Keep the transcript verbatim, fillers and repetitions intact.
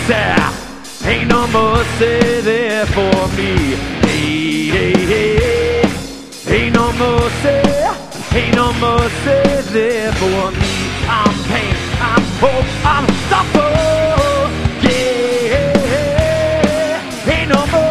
mercy, ain't no mercy there for me. Hey, hey, hey, ain't no mercy, ain't no mercy there for me. I'm pain, I'm hope, I'm suffer. Yeah, ain't no mercy.